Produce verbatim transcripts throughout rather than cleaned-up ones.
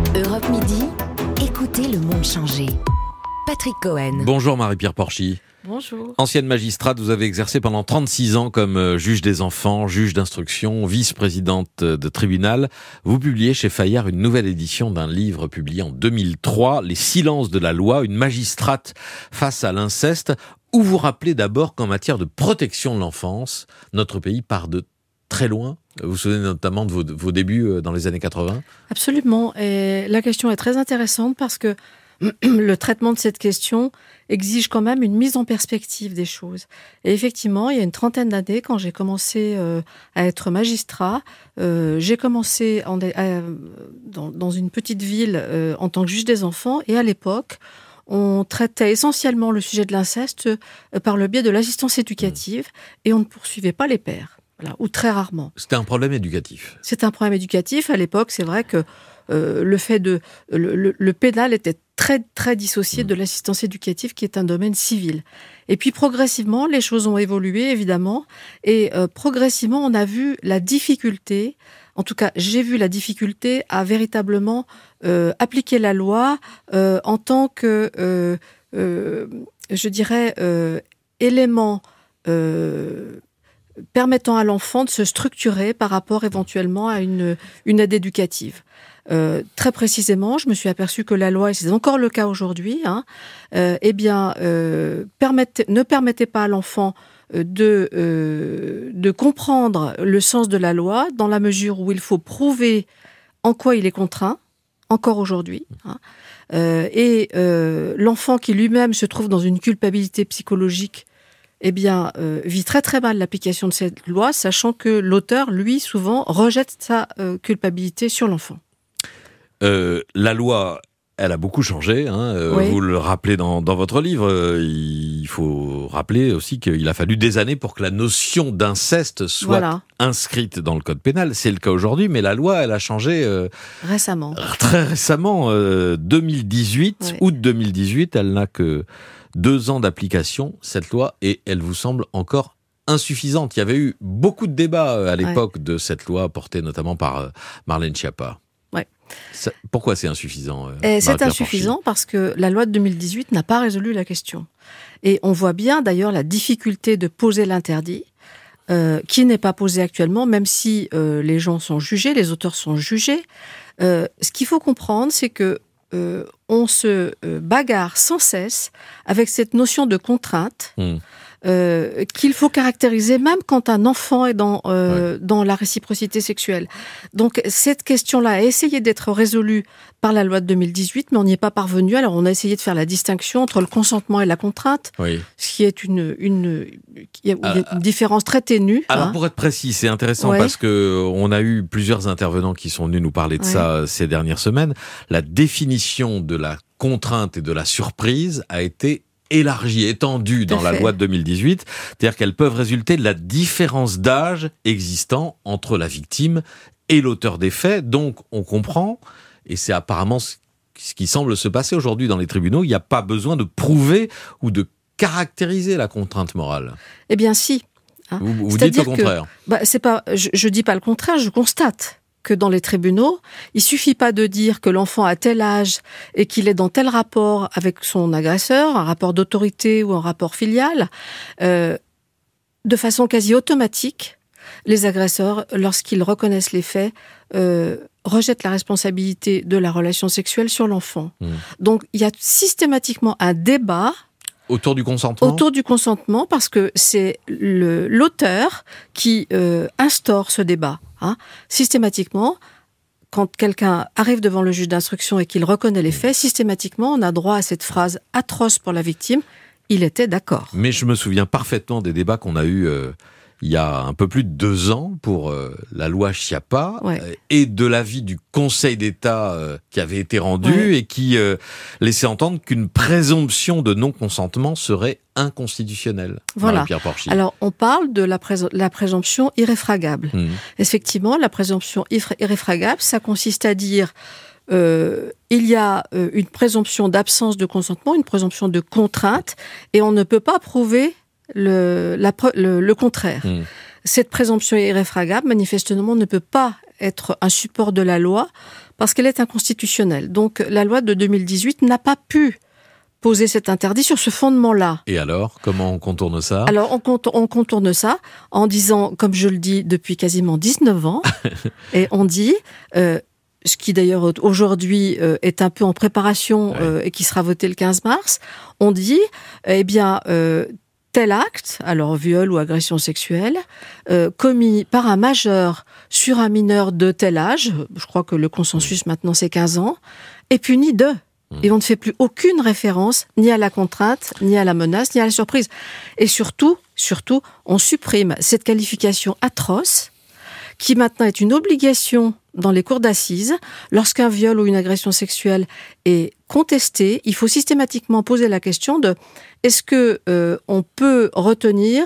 Europe Midi, écoutez le monde changer. Patrick Cohen. Bonjour Marie-Pierre Porchy. Bonjour. Ancienne magistrate, vous avez exercé pendant trente-six ans comme juge des enfants, juge d'instruction, vice-présidente de tribunal. Vous publiez chez Fayard une nouvelle édition d'un livre publié en deux mille trois, Les silences de la loi, une magistrate face à l'inceste, où vous rappelez d'abord qu'en matière de protection de l'enfance, notre pays part de très loin. Vous vous souvenez notamment de vos, de vos débuts dans les années quatre-vingts ? Absolument. Et la question est très intéressante parce que le traitement de cette question exige quand même une mise en perspective des choses. Et effectivement, il y a une trentaine d'années, quand j'ai commencé euh, à être magistrat, euh, j'ai commencé en, euh, dans, dans une petite ville euh, en tant que juge des enfants. Et à l'époque, on traitait essentiellement le sujet de l'inceste euh, par le biais de l'assistance éducative et on ne poursuivait pas les pères. Voilà, ou très rarement. C'était un problème éducatif. C'est un problème éducatif. À l'époque, c'est vrai que euh, le fait de... Le, le, le pénal était très, très dissocié mmh. de l'assistance éducative, qui est un domaine civil. Et puis, progressivement, les choses ont évolué, évidemment. Et euh, progressivement, on a vu la difficulté, en tout cas, j'ai vu la difficulté à véritablement euh, appliquer la loi euh, en tant que, euh, euh, je dirais, euh, élément... Euh, permettant à l'enfant de se structurer par rapport éventuellement à une, une aide éducative. Euh, très précisément, je me suis aperçue que la loi, et c'est encore le cas aujourd'hui, hein, euh, eh bien, euh, permettait, ne permettait pas à l'enfant de, euh, de comprendre le sens de la loi dans la mesure où il faut prouver en quoi il est contraint, encore aujourd'hui. Hein, euh, et euh, l'enfant qui lui-même se trouve dans une culpabilité psychologique eh bien, euh, vit très très mal l'application de cette loi, sachant que l'auteur, lui, souvent, rejette sa euh, culpabilité sur l'enfant. Euh, la loi, elle a beaucoup changé, hein, euh, oui. Vous le rappelez dans, dans votre livre. Euh, il faut rappeler aussi qu'il a fallu des années pour que la notion d'inceste soit voilà. inscrite dans le code pénal. C'est le cas aujourd'hui, mais la loi, elle a changé... Euh, récemment. Très récemment, euh, deux mille dix-huit, oui. août deux mille dix-huit, elle n'a que... Deux ans d'application, cette loi, et elle vous semble encore insuffisante. Il y avait eu beaucoup de débats à l'époque ouais. de cette loi, portée notamment par Marlène Schiappa. Ouais. Ça, pourquoi c'est insuffisant et C'est insuffisant Porchy parce que la loi de deux mille dix-huit n'a pas résolu la question. Et on voit bien d'ailleurs la difficulté de poser l'interdit, euh, qui n'est pas posé actuellement, même si euh, les gens sont jugés, les auteurs sont jugés. Euh, ce qu'il faut comprendre, c'est que Euh, on se euh, bagarre sans cesse avec cette notion de contrainte mmh. euh, qu'il faut caractériser même quand un enfant est dans, euh, ouais. dans la réciprocité sexuelle. Donc cette question-là a essayé d'être résolue par la loi de deux mille dix-huit, mais on n'y est pas parvenu. Alors on a essayé de faire la distinction entre le consentement et la contrainte, oui. ce qui est une, une, une, une ah, différence très ténue. Alors hein. pour être précis, c'est intéressant ouais. parce que on a eu plusieurs intervenants qui sont venus nous parler de ouais. ça ces dernières semaines. La définition de la contrainte et de la surprise a été élargie, étendue dans la loi de deux mille dix-huit, c'est-à-dire qu'elles peuvent résulter de la différence d'âge existant entre la victime et l'auteur des faits. Donc on comprend, et c'est apparemment ce qui semble se passer aujourd'hui dans les tribunaux, il n'y a pas besoin de prouver ou de caractériser la contrainte morale. Eh bien si. Hein. Vous, vous dites le contraire. Que, bah, c'est pas, je, je dis pas le contraire, je constate que dans les tribunaux, il suffit pas de dire que l'enfant a tel âge et qu'il est dans tel rapport avec son agresseur, un rapport d'autorité ou un rapport filial, euh, de façon quasi automatique, les agresseurs, lorsqu'ils reconnaissent les faits, euh, rejettent la responsabilité de la relation sexuelle sur l'enfant. Mmh. Donc il y a systématiquement un débat autour du consentement. Autour du consentement, parce que c'est le, l'auteur qui euh, instaure ce débat. Hein. Systématiquement, quand quelqu'un arrive devant le juge d'instruction et qu'il reconnaît les faits, systématiquement, on a droit à cette phrase atroce pour la victime. Il était d'accord. Mais je me souviens parfaitement des débats qu'on a eus euh, il y a un peu plus de deux ans pour euh, la loi Schiappa ouais. euh, et de l'avis du Conseil d'État euh, qui avait été rendu ouais. et qui euh, laissait entendre qu'une présomption de non-consentement serait inconstitutionnelle. Voilà. Alors, on parle de la, prés- la présomption irréfragable. Mmh. Effectivement, la présomption irré- irréfragable, ça consiste à dire euh, il y a euh, une présomption d'absence de consentement, une présomption de contrainte, et on ne peut pas prouver Le, la, le, le contraire. Mmh. cette présomption irréfragable, manifestement, ne peut pas être un support de la loi parce qu'elle est inconstitutionnelle. Donc, la loi de deux mille dix-huit n'a pas pu poser cet interdit sur ce fondement-là. Et alors, comment on contourne ça ? Alors, on, cont- on contourne ça en disant, comme je le dis depuis quasiment dix-neuf ans, et on dit, euh, ce qui d'ailleurs aujourd'hui euh, est un peu en préparation ouais. euh, et qui sera voté le quinze mars, on dit, eh bien, euh, tel acte, alors viol ou agression sexuelle, euh, commis par un majeur sur un mineur de tel âge, je crois que le consensus maintenant c'est quinze ans, est puni de... Et on ne fait plus aucune référence ni à la contrainte, ni à la menace, ni à la surprise. Et surtout, surtout, on supprime cette qualification atroce qui maintenant est une obligation dans les cours d'assises. Lorsqu'un viol ou une agression sexuelle est contesté, il faut systématiquement poser la question de est-ce que euh, on peut retenir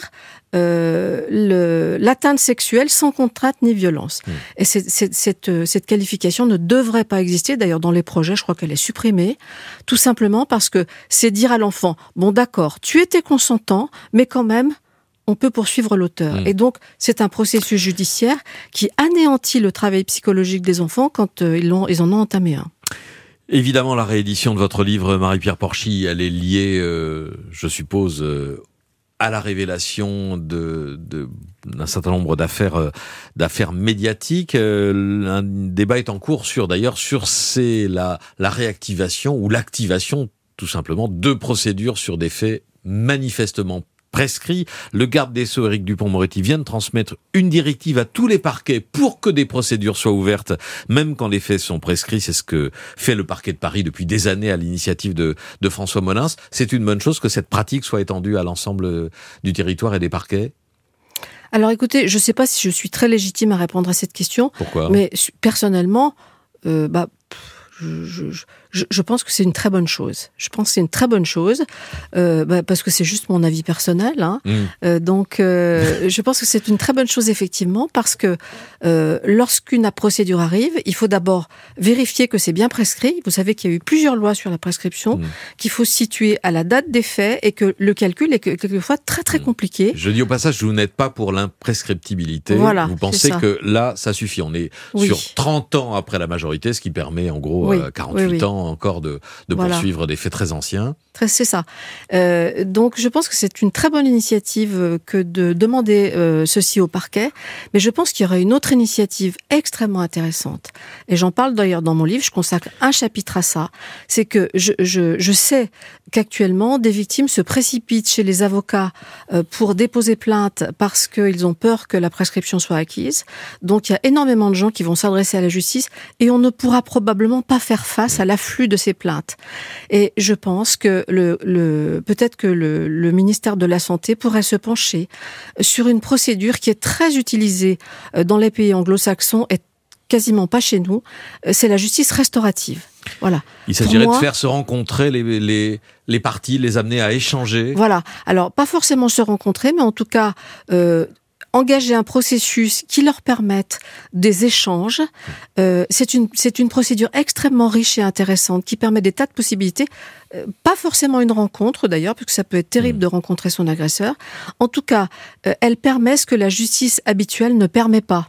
euh, le, l'atteinte sexuelle sans contrainte ni violence. Mmh. Et c'est, c'est, cette, cette qualification ne devrait pas exister. D'ailleurs, dans les projets, je crois qu'elle est supprimée, tout simplement parce que c'est dire à l'enfant, bon d'accord, tu étais consentant, mais quand même, on peut poursuivre l'auteur. Mmh. Et donc, c'est un processus judiciaire qui anéantit le travail psychologique des enfants quand euh, ils, l'ont, ils en ont entamé un. Évidemment, la réédition de votre livre, Marie-Pierre Porchy, elle est liée, euh, je suppose, euh, à la révélation de, de, d'un certain nombre d'affaires, euh, d'affaires médiatiques. Euh, un débat est en cours sur, d'ailleurs, sur c'est la, la réactivation ou l'activation, tout simplement, de procédures sur des faits manifestement prescrit. Le garde des Sceaux, Éric Dupond-Moretti, vient de transmettre une directive à tous les parquets pour que des procédures soient ouvertes, même quand les faits sont prescrits. C'est ce que fait le parquet de Paris depuis des années à l'initiative de, de François Molins. C'est une bonne chose que cette pratique soit étendue à l'ensemble du territoire et des parquets ? Alors écoutez, je ne sais pas si je suis très légitime à répondre à cette question. Pourquoi ? Mais personnellement, euh, bah, je, je, je, je pense que c'est une très bonne chose. Je pense que c'est une très bonne chose, euh, bah, parce que c'est juste mon avis personnel. Hein. Mmh. Euh, donc, euh, je pense que c'est une très bonne chose, effectivement, parce que euh, lorsqu'une procédure arrive, il faut d'abord vérifier que c'est bien prescrit. Vous savez qu'il y a eu plusieurs lois sur la prescription, mmh. qu'il faut se situer à la date des faits et que le calcul est quelquefois très, très compliqué. Je dis au passage, vous n'êtes pas pour l'imprescriptibilité. Voilà, vous pensez que là, ça suffit. On est oui. sur trente ans après la majorité, ce qui permet, en gros, oui. euh, quarante-huit oui, oui. ans encore de, de voilà. poursuivre des faits très anciens. C'est ça. Euh, donc, je pense que c'est une très bonne initiative que de demander euh, ceci au parquet, mais je pense qu'il y aurait une autre initiative extrêmement intéressante. Et j'en parle d'ailleurs dans mon livre, je consacre un chapitre à ça. C'est que je, je, je sais qu'actuellement, des victimes se précipitent chez les avocats euh, pour déposer plainte parce qu'ils ont peur que la prescription soit acquise. Donc, il y a énormément de gens qui vont s'adresser à la justice et on ne pourra probablement pas faire face à l'afflux de ces plaintes. Et je pense que le, le, peut-être que le, le ministère de la Santé pourrait se pencher sur une procédure qui est très utilisée dans les pays anglo-saxons et quasiment pas chez nous, c'est la justice restaurative. Voilà. Il s'agirait moi, de faire se rencontrer les, les, les parties, les amener à échanger. Voilà. Alors, pas forcément se rencontrer, mais en tout cas... Euh, engager un processus qui leur permette des échanges. Euh, c'est une, c'est une procédure extrêmement riche et intéressante qui permet des tas de possibilités. Euh, pas forcément une rencontre d'ailleurs, parce que ça peut être terrible mmh. de rencontrer son agresseur. En tout cas, euh, elle permet ce que la justice habituelle ne permet pas.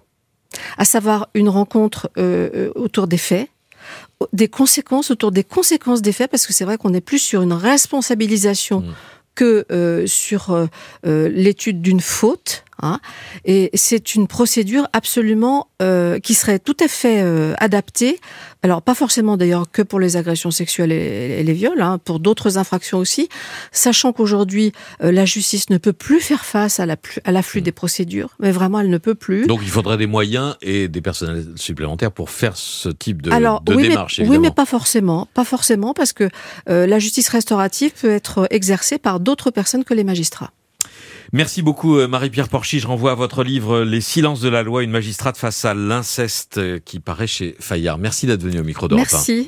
À savoir une rencontre euh, autour des faits, des conséquences, autour des conséquences des faits, parce que c'est vrai qu'on est plus sur une responsabilisation mmh. que euh, sur euh, euh, l'étude d'une faute. Hein, et c'est une procédure absolument euh, qui serait tout à fait euh, adaptée. Alors pas forcément d'ailleurs que pour les agressions sexuelles et, et les viols, hein, pour d'autres infractions aussi, sachant qu'aujourd'hui euh, la justice ne peut plus faire face à, la, à l'afflux des procédures, mais vraiment elle ne peut plus. Donc il faudrait des moyens et des personnels supplémentaires pour faire ce type de, Alors, de oui, démarche. Mais, oui, mais pas forcément, pas forcément, parce que euh, la justice restaurative peut être exercée par d'autres personnes que les magistrats. Merci beaucoup Marie-Pierre Porchy. Je renvoie à votre livre « Les silences de la loi, une magistrate face à l'inceste » qui paraît chez Fayard. Merci d'être venue au micro d'Europe un. Merci.